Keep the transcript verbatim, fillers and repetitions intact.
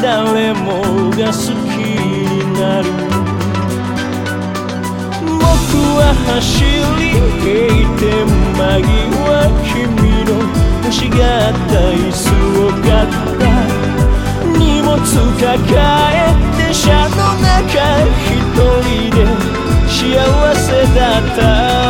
誰もが好きになる。僕は走りへいて間際君の欲しがった椅子を買った。荷物抱え電車の中一人で幸せだった。